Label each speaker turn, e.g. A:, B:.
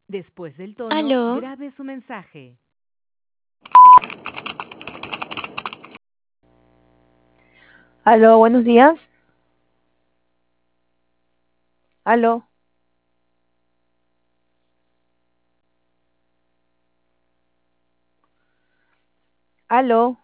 A: Después del tono,
B: Aló,
A: grabe su mensaje.
C: Aló, buenos días. Aló, aló.